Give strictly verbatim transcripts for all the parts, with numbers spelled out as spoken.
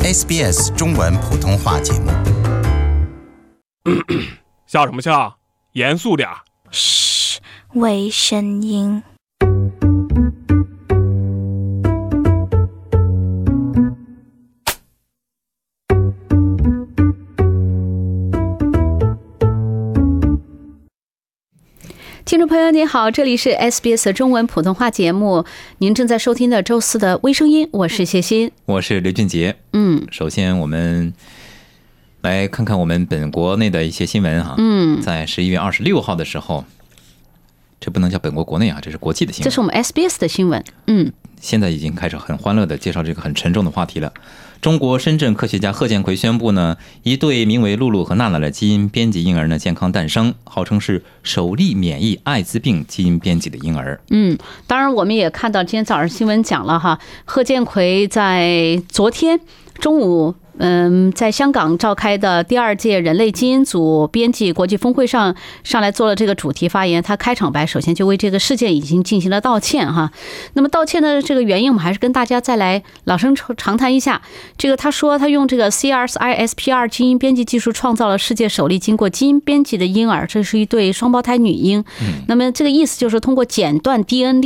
S B S 中文普通话节目。 笑什么笑？严肃点。 嘘，微声音。听众朋友您好，这里是 S B S 中文普通话节目，您正在收听的周四的微声音，我是谢欣， 我是刘俊杰。嗯，首先我们来看看我们本国内的一些新闻哈。嗯，在十一月二十六号的时候，这不能叫本国国内啊，这是国际的新闻， 这是我们 S B S 的新闻。嗯， 现在已经开始很欢乐的介绍这个很沉重的话题了。中国深圳科学家贺建奎宣布呢，一对名为露露和娜娜的基因编辑婴儿呢健康诞生，号称是首例免疫艾滋病基因编辑的婴儿。 嗯，当然我们也看到今天早上新闻讲了哈，贺建奎在昨天中午。嗯，在香港召开的第二届人类基因组编辑国际峰会上，上来做了这个主题发言。他开场白首先就为这个事件已经进行了道歉哈。那么道歉的这个原因，我们还是跟大家再来老生常谈一下。这个他说他用这个 C R I S P R 基因编辑技术创造了世界首例经过基因编辑的婴儿，这是一对双胞胎女婴。那么这个意思就是通过剪断 D N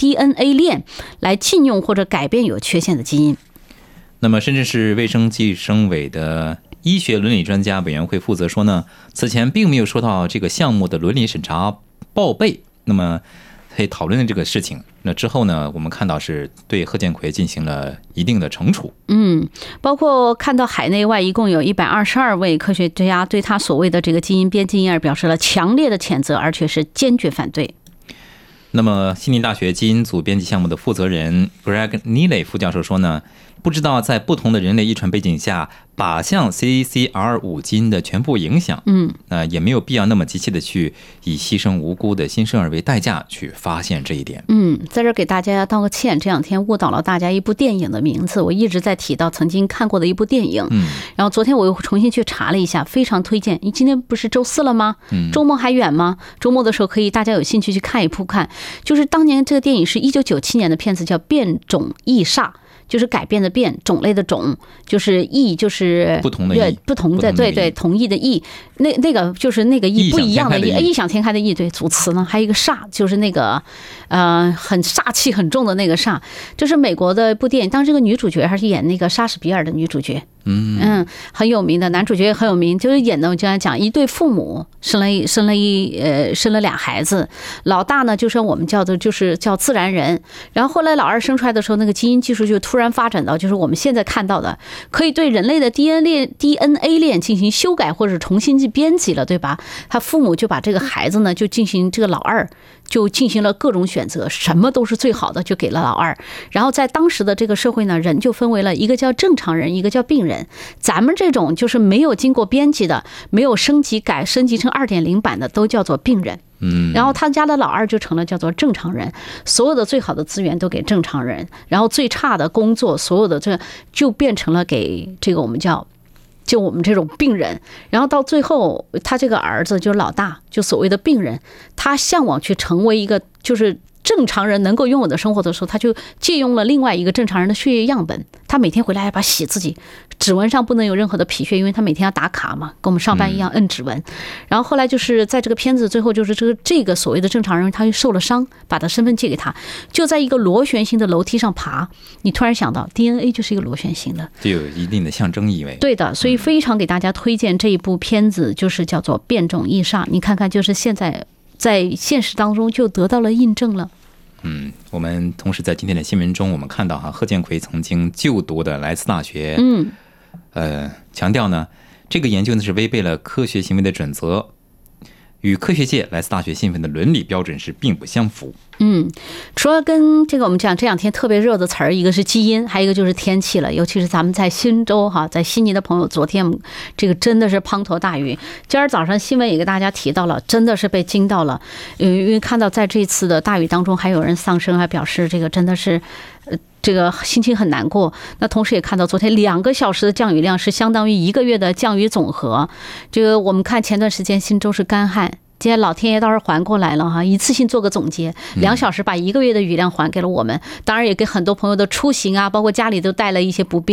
A 链来禁用或者改变有缺陷的基因。 那么深圳市卫生计生委的医学伦理专家委员会负责说呢，此前并没有收到这个项目的伦理审查报备，那么可以讨论的这个事情。那之后呢，我们看到是对贺建奎进行了一定的惩处。 嗯，包括看到海内外一共有一百二十二位科学家对他所谓的这个基因编辑婴儿表示了强烈的谴责，而且是坚决反对。 那么悉尼大学基因组编辑项目的负责人 Greg Neely 副教授说呢，不知道在不同的人类遗传背景下靶向 C C R 五 基因的全部影响，嗯，呃，也没有必要那么急切的去以牺牲无辜的新生儿为代价去发现这一点。 嗯，在这儿给大家道个歉，这两天误导了大家一部电影的名字，我一直在提到曾经看过的一部电影，嗯，然后昨天我又重新去查了一下，非常推荐。你今天不是周四了吗？嗯，周末还远吗？周末的时候可以大家有兴趣去看一部看，就是当年这个电影是一九九七年的片子，叫《变种异煞》。就是改变的变，种类的种，就是异，就是不同的异， 不同的，对对，同异的异，那那个就是那个异不一样的异，异想天开的异，对，组词呢，还有一个煞，就是那个呃很煞气很重的那个煞，这是美国的一部电影，当时这个女主角还是演那个莎士比亚的女主角。嗯嗯，很有名的，男主角也很有名，就是演的我经常讲一对父母生了一生了一呃生了俩孩子，老大呢就是我们叫做就是叫自然人，然后后来老二生出来的时候，那个基因技术就突然发展到就是我们现在看到的，可以对人类的 D N A 链 D N A 链进行修改或者重新去编辑了，对吧？他父母就把这个孩子呢就进行这个老二就进行了各种选择，什么都是最好的就给了老二，然后在当时的这个社会呢，人就分为了一个叫正常人，一个叫病人。咱们这种就是没有经过编辑的，没有升级改升级成 二点零 版的都叫做病人。嗯，然后他家的老二就成了叫做正常人，所有的最好的资源都给正常人，然后最差的工作所有的这就变成了给这个我们叫就我们这种病人，然后到最后他这个儿子就是老大，就所谓的病人，他向往去成为一个就是正常人能够拥有的生活的时候，他就借用了另外一个正常人的血液样本，他每天回来要把洗自己，指纹上不能有任何的皮屑，因为他每天要打卡嘛，跟我们上班一样摁指纹。然后后来就是在这个片子最后就是这个这个所谓的正常人，他就受了伤，把他身份借给他，就在一个螺旋形的楼梯上爬。你突然想到 D N A 就是一个螺旋形的， 就有一定的象征意味。 对的，所以非常给大家推荐这一部片子，就是叫做《变种异煞》。你看看，就是现在在现实当中就得到了印证了。 嗯，我们同时在今天的新闻中，我们看到哈，贺建奎曾经就读的莱斯大学，嗯，呃，强调呢，这个研究呢是违背了科学行为的准则，与科学界莱斯大学信奉的伦理标准是并不相符。 嗯，除了跟这个我们讲这两天特别热的词儿，一个是基因，还有一个就是天气了。尤其是咱们在新州哈，在悉尼的朋友，昨天这个真的是滂沱大雨。今儿早上新闻也给大家提到了，真的是被惊到了。因为看到在这次的大雨当中，还有人丧生，还表示这个真的是，呃，这个心情很难过。那同时也看到昨天两个小时的降雨量是相当于一个月的降雨总和。这个我们看前段时间新州是干旱。今天老天爷倒是还过来了哈，一次性做个总结，两小时把一个月的雨量还给了我们，当然也给很多朋友的出行啊，包括家里都带了一些不便。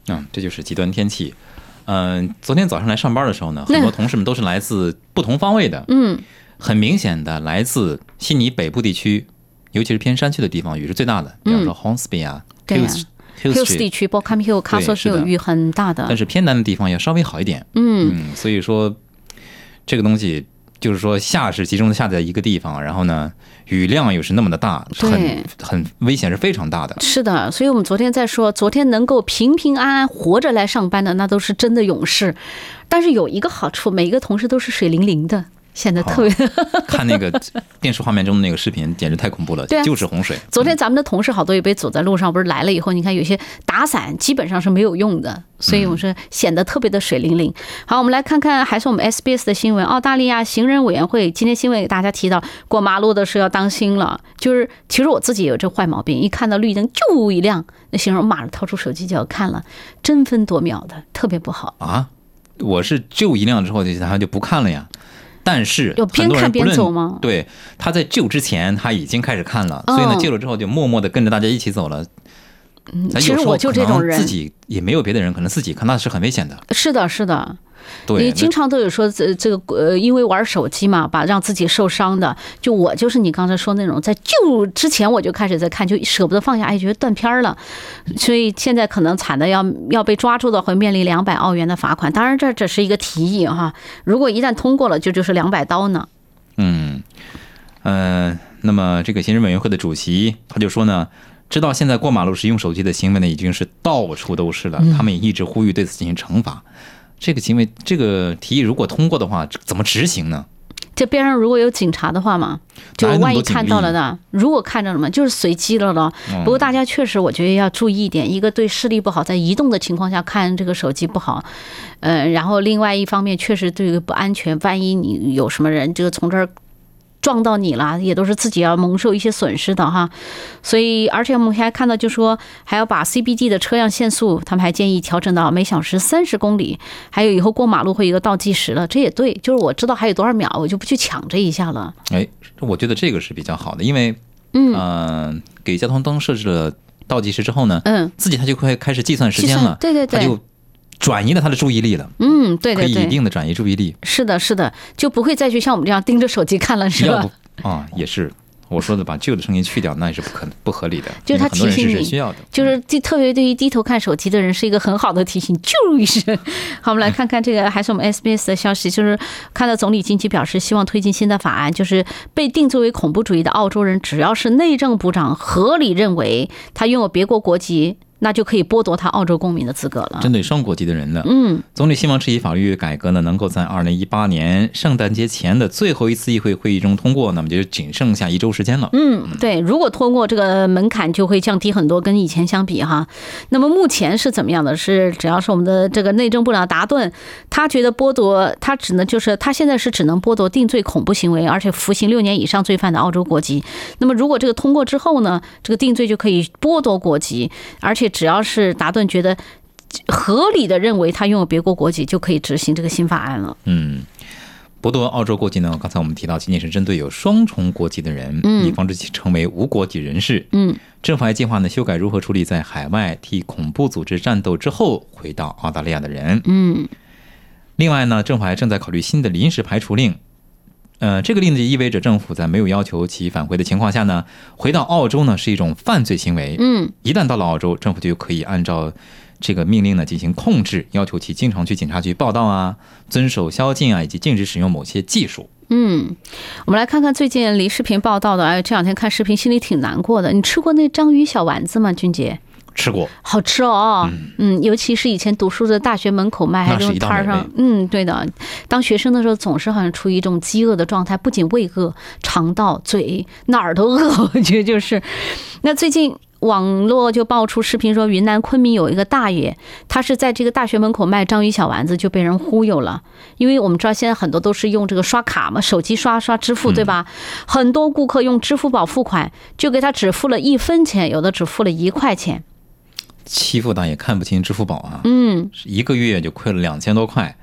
嗯，这就是极端天气。嗯、呃，昨天早上来上班的时候呢，很多同事们都是来自不同方位的。 嗯， 很明显的来自悉尼北部地区，尤其是偏山区的地方，雨是最大的。比方说 Hornsby 啊， 对啊 Hills 地区 Bochum Hill、Castle Hill 雨很大的。 但是偏南的地方要稍微好一点。 嗯嗯，所以说这个东西就是说下是集中的下在一个地方，然后呢雨量又是那么的大，很很危险，是非常大的。 是的，所以我们昨天在说，昨天能够平平安安活着来上班的，那都是真的勇士。但是有一个好处，每一个同事都是水灵灵的。显得特别、 哦、看那个电视画面中的那个视频简直太恐怖了。 对、啊、 就是洪水。 昨天咱们的同事好多也被走在路上，不是来了以后你看有些打伞基本上是没有用的，所以我说显得特别的水灵灵。好，我们来看看还是我们 S B S 的新闻。澳大利亚行人委员会今天新闻给大家提到，过马路的时候要当心了，就是其实我自己也有这坏毛病，一看到绿灯就一亮，那行人马上掏出手机就要看了，争分夺秒的，特别不好啊。我是就一亮之后他就不看了呀。但是有边看边走吗？ 对，他在救之前他已经开始看了，哦、所以呢，救了之后就默默的跟着大家一起走了。 嗯，其实我就这种人， 自己也没有别的人，可能自己看那是很危险的。 是的，是的。 对， 你经常都有说这这个呃，因为玩手机嘛，把让自己受伤的。就我就是你刚才说那种，在救之前我就开始在看，就舍不得放下，哎，觉得断片了。所以现在可能惨的要要被抓住的会面临两百澳元的罚款。当然这只是一个提议哈，如果一旦通过了，就就是两百刀呢。 嗯，呃，那么这个行政委员会的主席他就说呢，知道现在过马路时用手机的行为呢已经是到处都是了， 嗯、 他们也一直呼吁对此进行惩罚。这个行为，这个提议如果通过的话，怎么执行呢？ 这边上如果有警察的话嘛，就万一看到了的，如果看着了嘛，就是随机了了。不过大家确实，我觉得要注意一点，一个对视力不好，在移动的情况下看这个手机不好，呃，然后另外一方面确实对于不安全，万一你有什么人这个从这儿撞到你了，也都是自己要蒙受一些损失的哈。所以而且我们还看到就说还要把 C B D 的车辆限速，他们还建议调整到每小时三十公里，还有以后过马路会有一个倒计时了，这也对，就是我知道还有多少秒，我就不去抢这一下了。 哎，我觉得这个是比较好的，因为嗯、呃，给交通灯设置了倒计时之后呢，嗯，自己他就会开始计算时间了， 对对对， 他就转移了他的注意力了。 嗯，对对对， 可以一定的转移注意力。 是的，是的，就不会再去像我们这样盯着手机看了，是吧？ 啊，也是。我说的把旧的声音去掉，那也是不可不合理的。 就是他提醒你， 需要的， 就是特别对于低头看手机的人是一个很好的提醒。啾一声。好，我们来看看这个，还是我们 S B S 的消息，就是看到总理近期表示希望推进新的法案，就是被定罪为恐怖主义的澳洲人，只要是内政部长合理认为他拥有别国国籍，那就可以剥夺他澳洲公民的资格了。 针对双国籍的人呢， 嗯， 总理希望这一法律改革呢，能够在二零一八年圣诞节前的最后一次议会会议中通过，那么就仅剩下一周时间了。 嗯，对，如果通过这个门槛就会降低很多，跟以前相比哈。那么目前是怎么样的？是只要是我们的这个内政部长达顿，他觉得剥夺他只能就是他现在是只能剥夺定罪恐怖行为，而且服刑六年以上罪犯的澳洲国籍。那么如果这个通过之后呢，这个定罪就可以剥夺国籍，而且只要是达顿觉得合理的认为他拥有别国国籍，就可以执行这个新法案了。 嗯，剥夺澳洲国籍呢，刚才我们提到仅仅是针对有双重国籍的人， 嗯， 以防止其成为无国籍人士。 嗯， 政府还计划呢修改如何处理在海外替恐怖组织战斗之后回到澳大利亚的人。 嗯， 另外呢，政府还正在考虑新的临时排除令。呃，这个令就意味着政府在没有要求其返回的情况下呢，回到澳洲呢是一种犯罪行为。 嗯， 一旦到了澳洲，政府就可以按照这个命令呢进行控制，要求其经常去警察局报到啊，遵守宵禁啊，以及禁止使用某些技术。 嗯，我们来看看最近离视频报道的，哎，这两天看视频心里挺难过的。你吃过那章鱼小丸子吗，君杰？ 吃过， 好吃哦。嗯, 嗯，尤其是以前读书的大学门口卖，还有这种摊上，嗯，对的。当学生的时候，总是好像处于一种饥饿的状态，不仅胃饿，肠道、嘴哪儿都饿，我觉得就是。那最近网络就爆出视频说，云南昆明有一个大爷，他是在这个大学门口卖章鱼小丸子，就被人忽悠了。因为我们知道现在很多都是用这个刷卡嘛，手机刷刷支付，对吧？嗯、很多顾客用支付宝付款，就给他只付了一分钱，有的只付了一块钱。 欺负大爷看不清支付宝啊， 嗯， 一个月就亏了两千多块。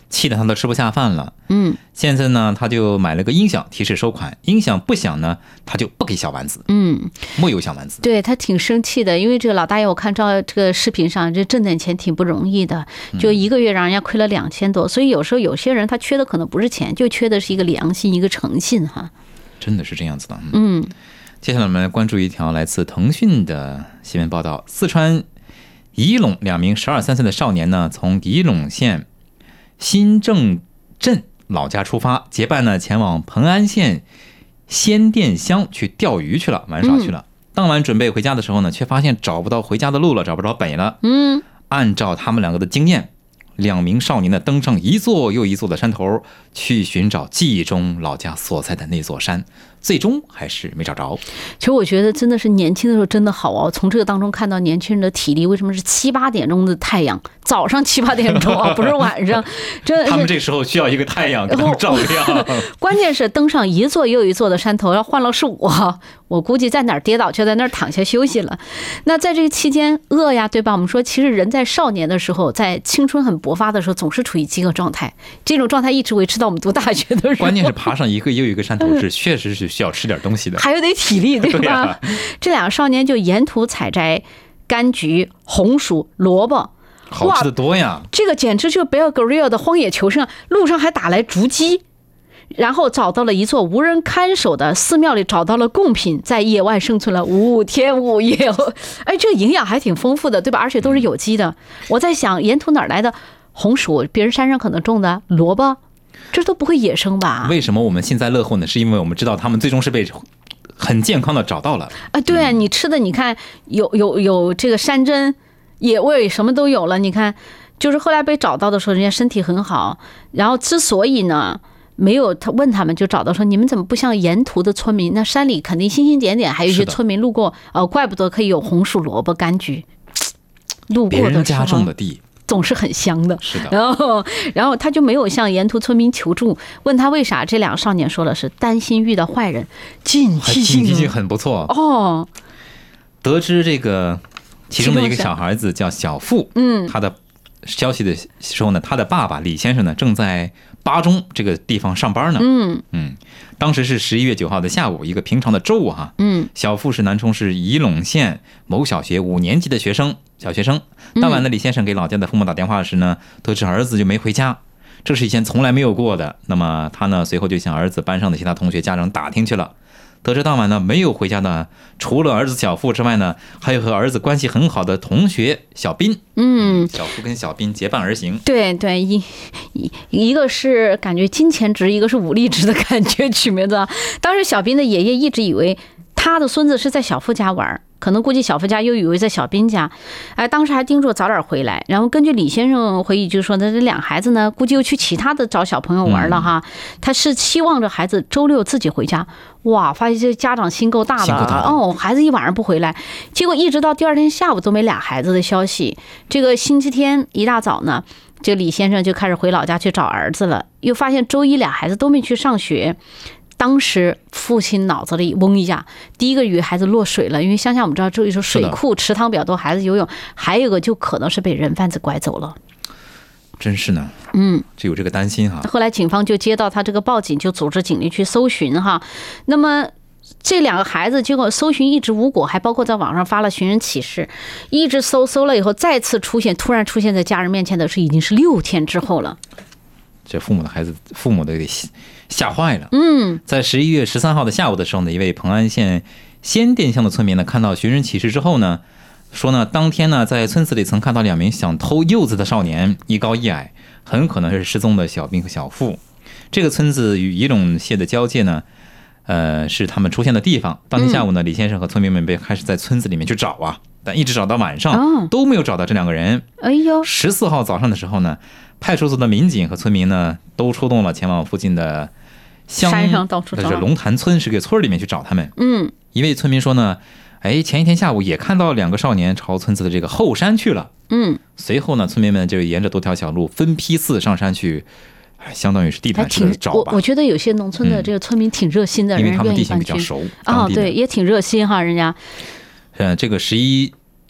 气得他都吃不下饭了。 嗯， 现在呢，他就买了个音响提示收款，音响不响呢，他就不给小丸子。 嗯， 木有小丸子， 对他挺生气的，因为这个老大爷我看照这个视频上，这挣点钱挺不容易的，就一个月让人家亏了两千多，所以有时候有些人他缺的可能不是钱，就缺的是一个良心，一个诚信哈。 真的是这样子的。 嗯， 接下来我们来关注一条来自腾讯的新闻报道，四川仪陇两名十二三岁的少年呢，从仪陇县新郑镇老家出发，结伴呢前往蓬安县仙甸乡去钓鱼去了，玩耍去了。嗯、当晚准备回家的时候呢，却发现找不到回家的路了，找不着北了。 嗯， 按照他们两个的经验，两名少年呢登上一座又一座的山头，去寻找记忆中老家所在的那座山，最终还是没找着。 其实我觉得真的是年轻的时候真的好哦，从这个当中看到年轻人的体力为什么是七八点钟的太阳，早上七八点钟啊，不是晚上，真的是他们这时候需要一个太阳给他们照亮。 关键是登上一座又一座的山头，要换了是我，我估计在哪儿跌倒就在那儿躺下休息了。那在这个期间饿呀，对吧？我们说其实人在少年的时候，在青春很勃发的时候，总是处于饥饿状态，这种状态一直维持到我们读大学的时候。 关键是爬上一个又一个山头是确实是需要吃点东西的， 还有点体力，对吧？对啊、这两个少年就沿途采摘柑橘、红薯、萝卜， 好吃的多呀！ 这个简直就是 Bear Grylls 的荒野求生，路上还打来竹鸡，然后找到了一座无人看守的寺庙里，找到了贡品，在野外生存了五天五夜。哎，这个营养还挺丰富的，对吧？而且都是有机的。我在想，沿途哪来的红薯？别人山上可能种的萝卜。这都不会野生吧？ 为什么我们幸灾乐祸呢？是因为我们知道他们最终是被很健康的找到了啊！对啊，你吃的你看有有有这个山珍野味什么都有了。你看，就是后来被找到的时候，人家身体很好。然后之所以呢没有他问他们，就找到说你们怎么不像沿途的村民？那山里肯定星星点点，还有一些村民路过，呃，怪不得可以有红薯、萝卜、柑橘。路过的时候，别人家种的地。 总是很香的， 是的。 然后，然后他就没有向沿途村民求助，问他为啥。这两个少年说的是担心遇到坏人，警惕性， 警惕性很不错哦。 得知这个其中的一个小孩子叫小付，嗯，他的消息的时候呢，他的爸爸李先生呢正在巴中这个地方上班呢， 嗯嗯，当时是十一月九号的下午，一个平常的周五哈， 嗯， 小付是南充市仪陇县某小学五年级的学生。小学生当晚呢，李先生给老家的父母打电话时呢，得知儿子就没回家，这是以前从来没有过的。那么他呢，随后就向儿子班上的其他同学家长打听去了，得知当晚呢没有回家的，除了儿子小付之外呢，还有和儿子关系很好的同学小斌。 嗯， 小付跟小斌结伴而行。 对对，一一一个是感觉金钱值，一个是武力值的感觉取名字。当时小斌的爷爷一直以为他的孙子是在小付家玩，可能估计小付家又以为在小斌家，哎，当时还叮嘱早点回来。然后根据李先生回忆，就说那这两孩子呢，估计又去其他的找小朋友玩了哈。他是期望着孩子周六自己回家。哇，发现这家长心够大的哦，孩子一晚上不回来，结果一直到第二天下午都没俩孩子的消息。这个星期天一大早呢，这李先生就开始回老家去找儿子了，又发现周一俩孩子都没去上学。当时父亲脑子里嗡一下，第一个以为孩子落水了，因为乡下我们知道这里说水库池塘比较多，孩子游泳，还有一个就可能是被人贩子拐走了。 真是呢， 嗯， 就有这个担心哈。 后来警方就接到他这个报警，就组织警力去搜寻哈。那么这两个孩子结果搜寻一直无果，还包括在网上发了寻人启事，一直搜搜了以后再次出现，突然出现在家人面前的是已经是六天之后了。 这父母的孩子，父母的给吓坏了。 嗯， 在十一月十三号的下午的时候呢，一位蓬安县仙甸乡的村民呢，看到寻人启事之后呢，说呢，当天呢，在村子里曾看到两名想偷柚子的少年，一高一矮，很可能是失踪的小斌和小付。这个村子与仪陇县的交界呢，呃，是他们出现的地方。当天下午呢，李先生和村民们被开始在村子里面去找啊，但一直找到晚上都没有找到这两个人。 哎呦， 十四号早上的时候呢，派出所的民警和村民呢都出动了，前往附近的乡山上到处找， 就是龙潭村是个村里面去找他们。 嗯， 一位村民说呢，哎，前一天下午也看到两个少年朝村子的这个后山去了。 嗯， 随后呢，村民们就沿着多条小路分批次上山去，相当于是地毯式的找吧。 我我觉得有些农村的这个村民挺热心的， 嗯、因为他们地形比较熟啊、哦，对，也挺热心哈，人家。 呃，这个十一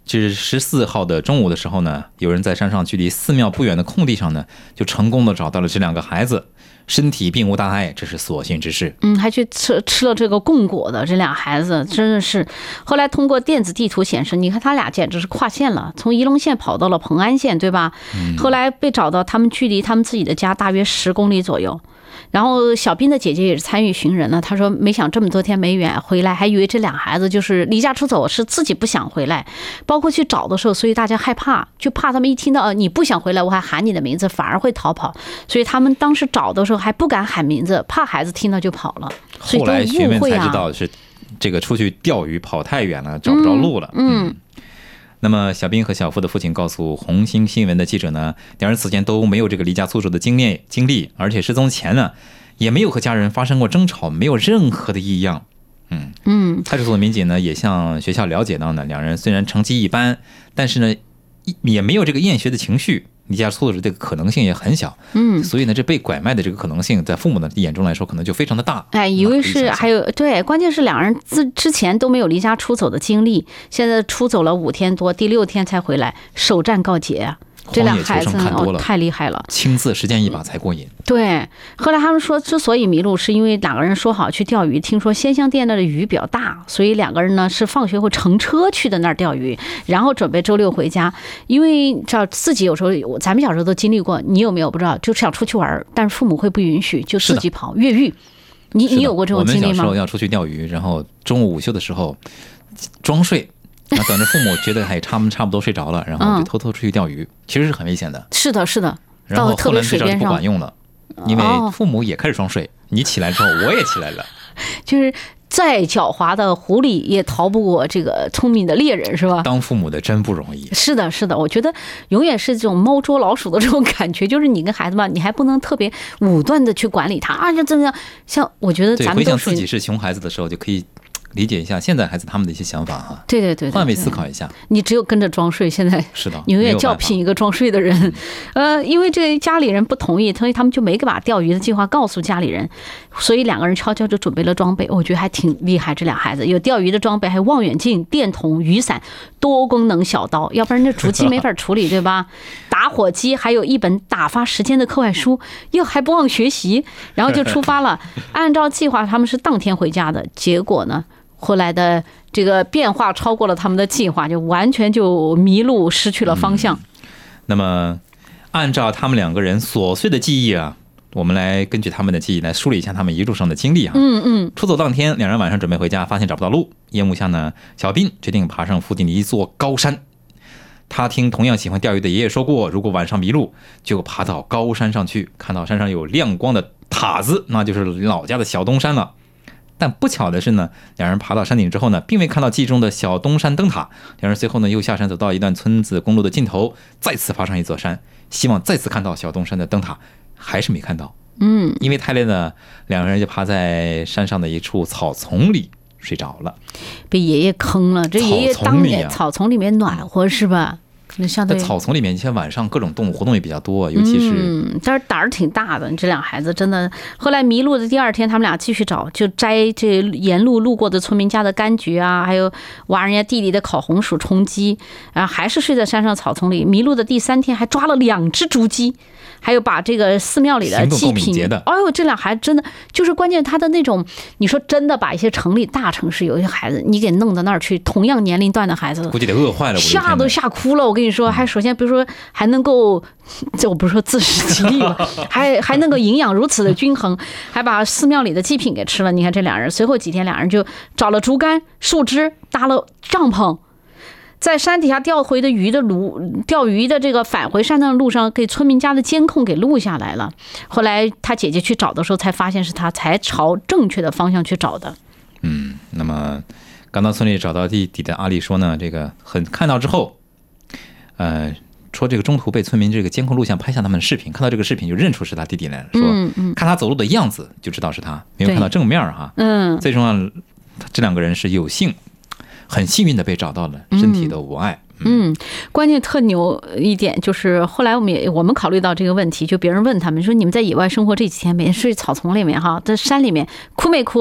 这是十四号的中午的时候呢，有人在山上距离寺庙不远的空地上呢，就成功的找到了这两个孩子，身体并无大碍，这是所幸之事。 嗯，还去吃吃了这个供果的这俩孩子，真的是。后来通过电子地图显示，你看他俩简直是跨县了，从仪陇县跑到了蓬安县，对吧？嗯、后来被找到，他们距离他们自己的家大约十公里左右。然后小斌的姐姐也是参与寻人了，她说没想这么多天没远回来，还以为这俩孩子就是离家出走，是自己不想回来。包括去找的时候，所以大家害怕，就怕他们一听到你不想回来，我还喊你的名字，反而会逃跑。所以他们当时找的时候还不敢喊名字，怕孩子听到就跑了。 后来询问才知道是这个出去钓鱼跑太远了，找不着路了。 嗯。嗯那么小斌和小付的父亲告诉红星新闻的记者呢，两人此前都没有这个离家出走的经历经历，而且失踪前呢也没有和家人发生过争吵，没有任何的异样。嗯嗯，派出所的民警呢也向学校了解到呢，两人虽然成绩一般，但是呢也没有这个厌学的情绪，离家出走的这个可能性也很小。嗯，所以呢这被拐卖的这个可能性在父母的眼中来说可能就非常的大。 哎，以为是还有对，关键是两人自之前都没有离家出走的经历，现在出走了五天多，第六天才回来，首战告捷。这俩孩子哦太厉害了， 青涩时间一把才过瘾。 对，后来他们说之所以迷路，是因为两个人说好去钓鱼，听说仙香店那的鱼比较大，所以两个人呢是放学后乘车去的那儿钓鱼，然后准备周六回家。因为知道自己有时候咱们小时候都经历过，你有没有不知道？就是想出去玩，但是父母会不允许，就自己跑越狱。你你有过这种经历吗？ 我们小时候要出去钓鱼，然后中午午休的时候装睡。那等着父母觉得还差差不多睡着了，然后就偷偷出去钓鱼，嗯、其实是很危险的。 是的，是的。 然后后来这招就不管用了，因为父母也开始装睡，哦、你起来之后我也起来了。 就是再狡猾的狐狸也逃不过这个聪明的猎人，是吧？ 当父母的真不容易。 是的，是的，我觉得永远是这种猫捉老鼠的这种感觉，就是你跟孩子嘛，你还不能特别武断的去管理他啊，就这样。像我觉得咱们回想自己是熊孩子的时候，就可以理解一下现在孩子他们的一些想法哈。 对对 对, 对， 换位思考一下。 你只有跟着装睡，现在是的， 你永远叫聘一个装睡的人。呃，因为这家里人不同意，所以他们就没把钓鱼的计划告诉家里人，所以两个人悄悄就准备了装备。我觉得还挺厉害，这俩孩子有钓鱼的装备，还有望远镜、电筒、雨伞、多功能小刀，要不然这竹机没法处理，对吧？打火机，还有一本打发时间的课外书，又还不忘学习，然后就出发了。按照计划，他们是当天回家的，结果呢？后来的这个变化超过了他们的计划，就完全就迷路，失去了方向。嗯、 那么，按照他们两个人琐碎的记忆啊，我们来根据他们的记忆来梳理一下他们一路上的经历啊。 嗯嗯。 出走当天，两人晚上准备回家，发现找不到路，夜幕下呢，小斌决定爬上附近的一座高山。他听同样喜欢钓鱼的爷爷说过，如果晚上迷路，就爬到高山上去，看到山上有亮光的塔子，那就是老家的小东山了。但不巧的是呢，两人爬到山顶之后呢，并未看到记忆中的小东山灯塔。两人随后呢，又下山走到一段村子公路的尽头，再次爬上一座山，希望再次看到小东山的灯塔，还是没看到。 嗯， 因为太累呢，两个人就趴在山上的一处草丛里睡着了， 被爷爷坑了。这爷爷当年草丛里面暖和是吧？那相对草丛里面，你像晚上各种动物活动也比较多，尤其是嗯，但是胆儿挺大的。这俩孩子真的，后来迷路的第二天，他们俩继续找，就摘这沿路路过的村民家的柑橘啊，还有挖人家地里的烤红薯充饥，然后还是睡在山上草丛里。迷路的第三天，还抓了两只竹鸡。还有把这个寺庙里的祭品，哎呦，这俩孩子真的就是关键，他的那种，你说真的把一些城里大城市有一些孩子，你给弄到那儿去，同样年龄段的孩子， 估计得饿坏了， 吓都吓哭了。我跟你说，还首先比如说还能够，这我不是说自食其力吧，还还能够营养如此的均衡，还把寺庙里的祭品给吃了。你看这两人，随后几天两人就找了竹竿、树枝，搭了帐篷。在山底下钓回的鱼的路，钓鱼的这个返回山的路上，给村民家的监控给录下来了。后来他姐姐去找的时候，才发现是他才朝正确的方向去找的。 嗯，那么刚到村里找到弟弟的阿丽说呢，这个很看到之后，呃，说这个中途被村民这个监控录像拍下他们的视频，看到这个视频就认出是他弟弟来了，说、 嗯嗯、 看他走路的样子就知道是他，没有看到正面哈。 嗯， 最重要，这两个人是有幸。很幸运的被找到了，身体都无碍。 嗯，嗯关键特牛一点就是后来我们也我们考虑到这个问题，就别人问他们说你们在野外生活这几天，每天睡草丛里面哈，在山里面哭没哭？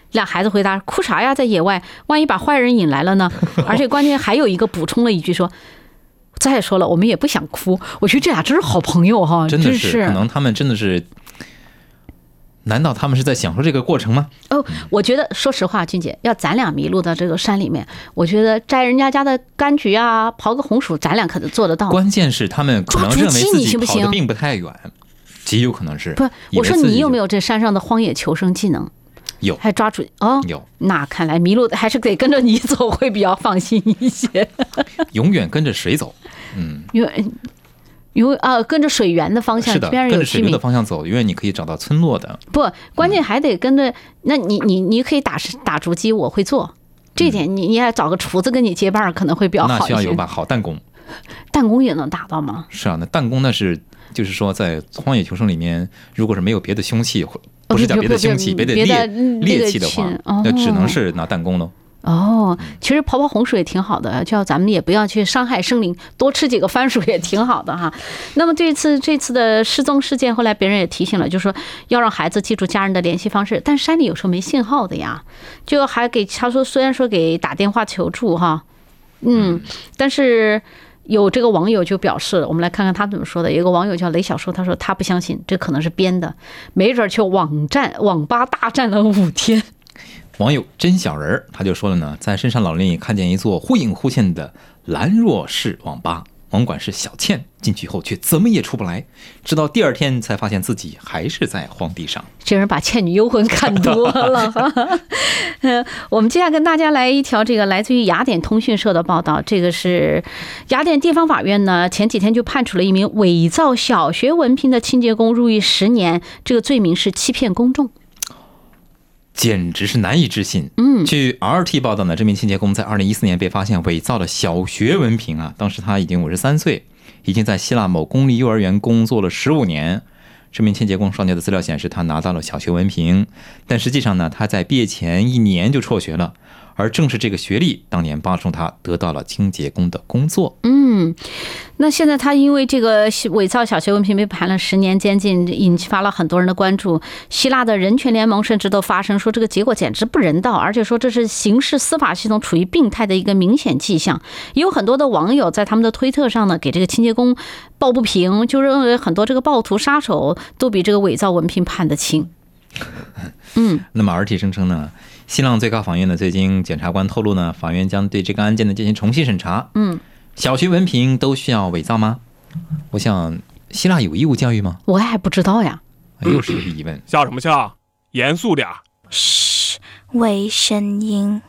俩孩子回答：“哭啥呀，在野外，万一把坏人引来了呢？”而且关键还有一个补充了一句说：“再说了，我们也不想哭。”我觉得这俩真是好朋友哈， 真的是，可能他们真的是。难道他们是在享受这个过程吗？ 哦，我觉得说实话，君姐，要咱俩迷路到这个山里面，我觉得摘人家家的柑橘啊，刨个红薯，咱俩可能做得到。 关键是他们可能认为自己跑得并不太远，极有可能是。 不，我说你有没有这山上的荒野求生技能？ 有， 还抓住哦， 有。 那看来迷路还是得跟着你走会比较放心一些。 永远跟着水走，嗯， 因为。因为啊，跟着水源的方向， 是的，跟着水流的方向走，因为你可以找到村落的。 不，关键还得跟着。那你你你可以打打竹机，我会做这点，你你还找个厨子跟你接伴，可能会比较好一些。 那需要有把好弹弓。 弹弓也能打到吗？ 是啊，那弹弓那是就是说在荒野求生里面，如果是没有别的凶器，不是讲别的凶器，别的猎猎器的话，那只能是拿弹弓喽。 哦，其实刨刨洪水也挺好的，叫咱们也不要去伤害生灵，多吃几个番薯也挺好的哈。那么这次这次的失踪事件，后来别人也提醒了，就说要让孩子记住家人的联系方式，但山里有时候没信号的呀，就还给他说，虽然说给打电话求助哈，嗯，但是有这个网友就表示了，我们来看看他怎么说的。有一个网友叫雷小树，他说他不相信，这可能是编的，没准去网站网吧大战了五天。 网友真小人他就说了呢，在深山老林里看见一座忽隐忽现的兰若市网吧，网管是小倩，进去后却怎么也出不来，直到第二天才发现自己还是在荒地上。 这人把《倩女幽魂》看多了。呃，我们接下来跟大家来一条这个来自于雅典通讯社的报道，这个是雅典地方法院呢前几天就判处了一名伪造小学文凭的清洁工入狱十年，这个罪名是欺骗公众。 简直是难以置信。 嗯， 据 R T 报道呢，这名清洁工在二零一四年被发现伪造了小学文凭啊，当时他已经五十三岁，已经在希腊某公立幼儿园工作了十五年。这名清洁工上交的资料显示，他拿到了小学文凭，但实际上呢，他在毕业前一年就辍学了，而正是这个学历当年帮助他得到了清洁工的工作。 嗯，那现在他因为这个伪造小学文凭被判了十年监禁，引发了很多人的关注。希腊的人权联盟甚至都发声说，这个结果简直不人道，而且说这是刑事司法系统处于病态的一个明显迹象。也有很多的网友在他们的推特上呢，给这个清洁工抱不平，就认为很多这个暴徒杀手都比这个伪造文凭判得轻。嗯， 那么 R T 声称呢，新浪最高法院的最近检察官透露呢，法院将对这个案件呢进行重新审查。 嗯， 小学文凭都需要伪造吗？我想希腊有义务教育吗？ 我还不知道呀。 又是一个疑问。 笑什么笑？严肃点。 嘘，微声音。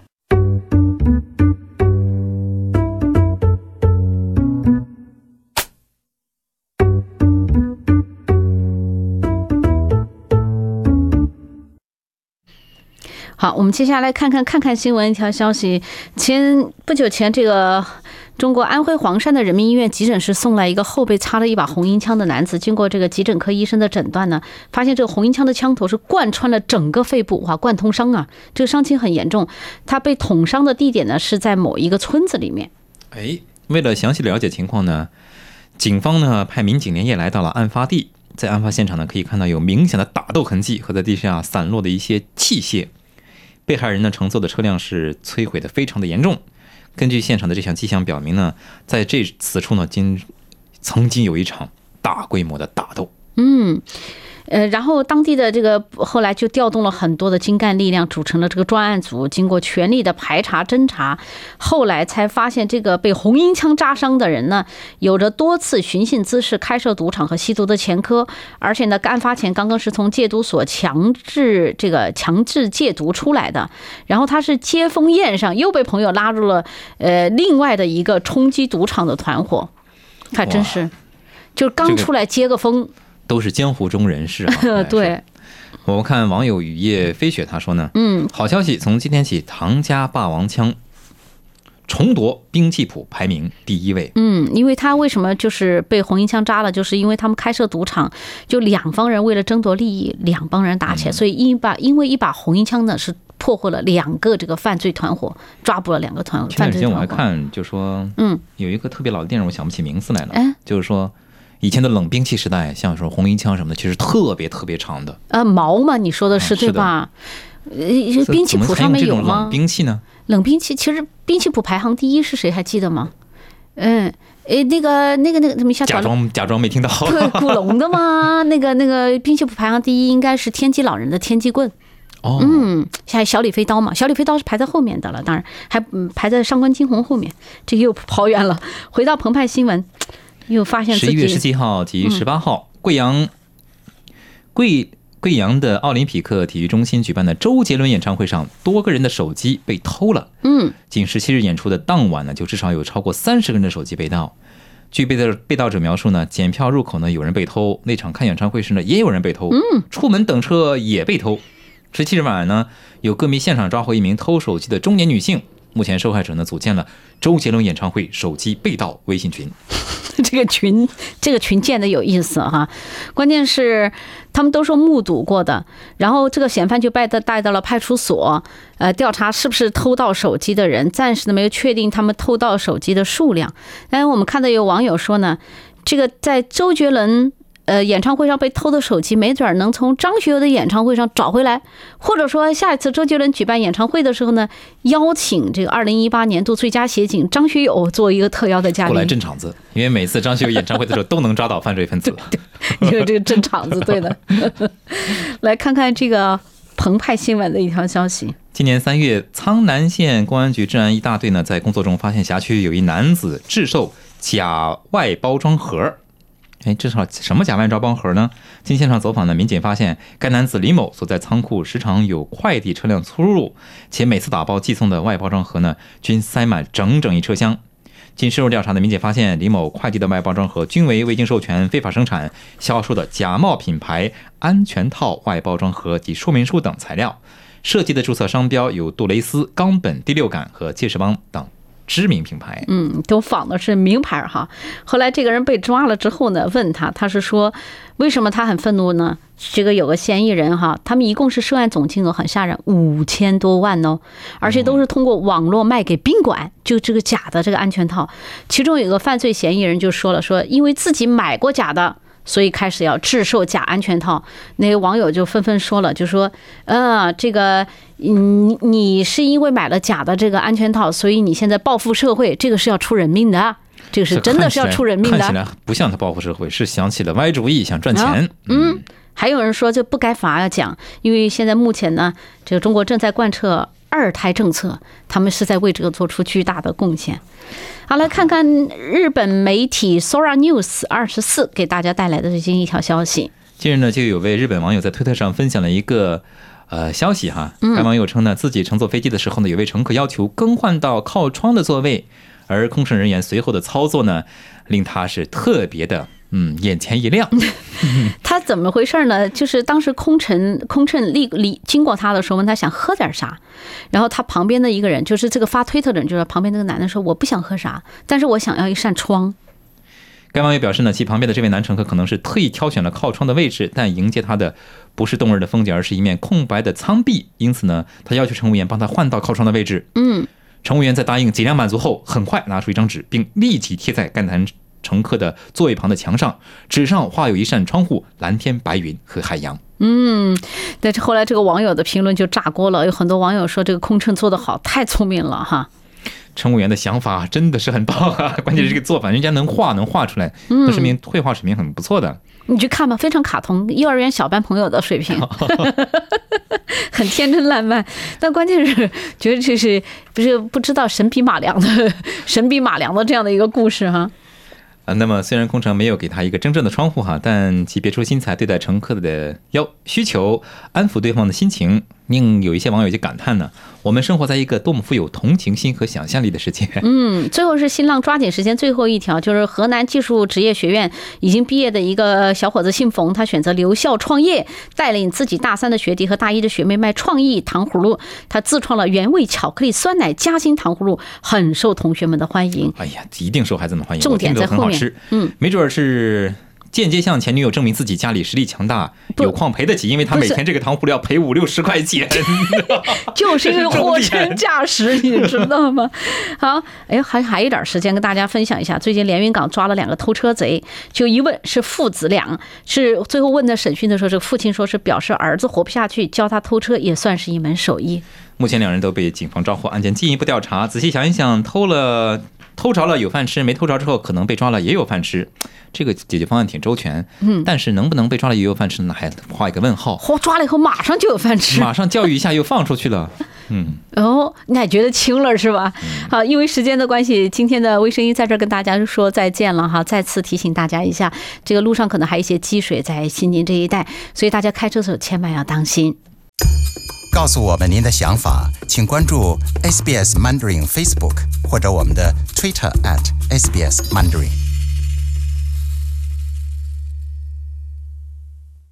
好，我们接下来看看看看新闻一条消息。前不久前，这个中国安徽黄山的人民医院急诊室送来一个后背插了一把红缨枪的男子，经过这个急诊科医生的诊断呢，发现这个红缨枪的枪头是贯穿了整个肺部，哇，贯通伤啊，这个伤情很严重。他被捅伤的地点呢是在某一个村子里面。 哎，为了详细了解情况呢，警方呢派民警连夜来到了案发地，在案发现场呢可以看到有明显的打斗痕迹和在地下散落的一些器械。被害人呢乘坐的车辆是摧毁的非常的严重。根据现场的这项迹象表明呢，在这此处呢，经曾经有一场大规模的打斗。 嗯。呃，然后当地的这个后来就调动了很多的精干力量，组成了这个专案组，经过全力的排查侦查，后来才发现这个被红缨枪扎伤的人呢，有着多次寻衅滋事、开设赌场和吸毒的前科，而且呢，案发前刚刚是从戒毒所强制这个强制戒毒出来的，然后他是接风宴上又被朋友拉入了呃另外的一个冲击赌场的团伙，还真是，就刚出来接个风。这个都是江湖中人士啊。 对， 我们看网友雨夜飞雪他说呢， 嗯， 好消息，从今天起，唐家霸王枪重夺兵器谱排名第一位。 嗯，因为他为什么就是被红缨枪扎了，就是因为他们开设赌场，就两方人为了争夺利益，两帮人打起来，嗯、所以一把因为一把红缨枪呢是破获了两个这个犯罪团伙，抓捕了两个团犯罪团伙。前段时间我还看就说， 嗯， 有一个特别老的电影，我想不起名字来了， 哎， 就是说。以前的冷兵器时代，像说红缨枪什么的，其实特别特别长的。 呃，矛嘛，你说的是、 嗯、 对吧？ 呃，兵器谱上面有吗？ 冷兵器呢？ 冷兵器其实兵器谱排行第一是谁？还记得吗？嗯，诶，那个那个那个怎么一下假装假装没听到？ 对，古龙的吗？那个那个兵器谱排行第一应该是天机老人的天机棍。 哦， 嗯，像小李飞刀嘛，小李飞刀是排在后面的了，当然还排在上官金鸿后面，这又跑远了。回到澎湃新闻，又发现自己十一月十七号及十八号，嗯、贵阳贵贵阳的奥林匹克体育中心举办的周杰伦演唱会上，多个人的手机被偷了。 嗯， 仅十七日演出的当晚呢，就至少有超过三十个人的手机被盗。据被盗被盗者描述呢，检票入口呢有人被偷，那场看演唱会时呢也有人被偷， 嗯， 出门等车也被偷。十七日晚呢，有歌迷现场抓获一名偷手机的中年女性。目前受害者呢组建了周杰伦演唱会手机被盗微信群。 这个群，这个群建的有意思哈。关键是他们都说目睹过的，然后这个嫌犯就被带到了派出所，呃，调查是不是偷盗手机的人，暂时呢没有确定他们偷盗手机的数量。但是我们看到有网友说呢，这个在周杰伦呃，演唱会上被偷的手机，没准能从张学友的演唱会上找回来，或者说下一次周杰伦举办演唱会的时候呢，邀请这个二零一八年度最佳协警张学友做一个特邀的嘉宾， 过来镇场子，因为每次张学友演唱会的时候都能抓到犯罪分子。 对对，因为这个镇场子，对的。来看看这个澎湃新闻的一条消息。 今年三月，苍南县公安局治安一大队呢，在工作中发现辖区有一男子制售假外包装盒。哎，这是什么假外包装盒呢？经现场走访呢，民警发现该男子李某所在仓库时常有快递车辆出入，且每次打包寄送的外包装盒呢，均塞满整整一车厢。经深入调查的民警发现，李某快递的外包装盒均为未经授权、非法生产、销售的假冒品牌安全套外包装盒及说明书等材料，设计的注册商标有杜蕾斯、冈本、第六感和借势邦等知名品牌。 嗯，都仿的是名牌哈。后来这个人被抓了之后呢，问他，他是说为什么他很愤怒呢？这个有个嫌疑人哈，他们一共是涉案总金额很吓人，五千多万哦，而且都是通过网络卖给宾馆，就这个假的这个安全套。其中有个犯罪嫌疑人就说了，说因为自己买过假的，所以开始要制售假安全套。那个网友就纷纷说了，就说呃这个你你是因为买了假的这个安全套，所以你现在报复社会，这个是要出人命的，这个是真的是要出人命的。 看起来不像他报复社会，是想起了歪主意，想赚钱。 嗯，嗯还有人说这不该罚要讲，因为现在目前呢，这个中国正在贯彻二胎政策，他们是在为这个做出巨大的贡献。好，来看看日本媒体 Sora News 二十四给大家带来的最近一条消息。 近日呢，就有位日本网友在推特上分享了一个呃消息哈。该网友称呢，自己乘坐飞机的时候呢，有位乘客要求更换到靠窗的座位，而空乘人员随后的操作呢，令他是特别的嗯眼前一亮。 他怎么回事呢？就是当时空乘空乘历历经过他的时候，问他想喝点啥，然后他旁边的一个人，就是这个发推特的人，就是旁边那个男的说，我不想喝啥，但是我想要一扇窗。 该网友表示呢，其旁边的这位男乘客可能是特意挑选了靠窗的位置，但迎接他的不是动人的风景，而是一面空白的舱壁。因此呢，他要求乘务员帮他换到靠窗的位置。 嗯， 乘务员在答应尽量满足后，很快拿出一张纸，并立即贴在该男乘客的座位旁的墙上，纸上画有一扇窗户、蓝天白云和海洋。 嗯，但是后来这个网友的评论就炸锅了，有很多网友说这个空乘做得好，太聪明了哈。 乘务员的想法真的是很棒啊！关键是这个做法，人家能画能画出来，那说明绘画水平很不错的。 你去看吧，非常卡通，幼儿园小班朋友的水平，很天真烂漫。但关键是觉得这是不是不知道神笔马良的神笔马良的这样的一个故事哈。 啊，那么虽然空乘没有给他一个真正的窗户哈，但其别出心裁对待乘客的要需求，安抚对方的心情，令有一些网友就感叹呢：我们生活在一个多么富有同情心和想象力的世界。 嗯，最后是新浪抓紧时间最后一条，就是河南技术职业学院已经毕业的一个小伙子姓冯，他选择留校创业，带领自己大三的学弟和大一的学妹卖创意糖葫芦。他自创了原味巧克力酸奶夹心糖葫芦，很受同学们的欢迎。 哎呀，一定受孩子们欢迎， 重点在后面。 嗯，没准是间接向前女友证明自己家里实力强大，有矿赔得起，因为他每天这个糖葫芦要赔五六十块钱， 就是因为货真价实，你知道吗？好，哎，还还有一点时间跟大家分享一下，最近连云港抓了两个偷车贼，就一问是父子俩，是最后问的审讯的时候，这个父亲说是表示儿子活不下去，教他偷车也算是一门手艺。 目前两人都被警方抓获，案件进一步调查。仔细想一想，偷了偷着了有饭吃，没偷着之后可能被抓了也有饭吃，这个解决方案挺周全。嗯，但是能不能被抓了也有饭吃，那还画一个问号。 嚯，抓了以后马上就有饭吃， 马上教育一下又放出去了。嗯， 哦，你还觉得轻了是吧？嗯、好，因为时间的关系，今天的微声音在这儿跟大家说再见了哈。再次提醒大家一下，这个路上可能还有一些积水在新宁这一带，所以大家开车的时候千万要当心。 告诉我们您的想法，请关注 S B S Mandarin Facebook 或者我们的 Twitter at S B S Mandarin。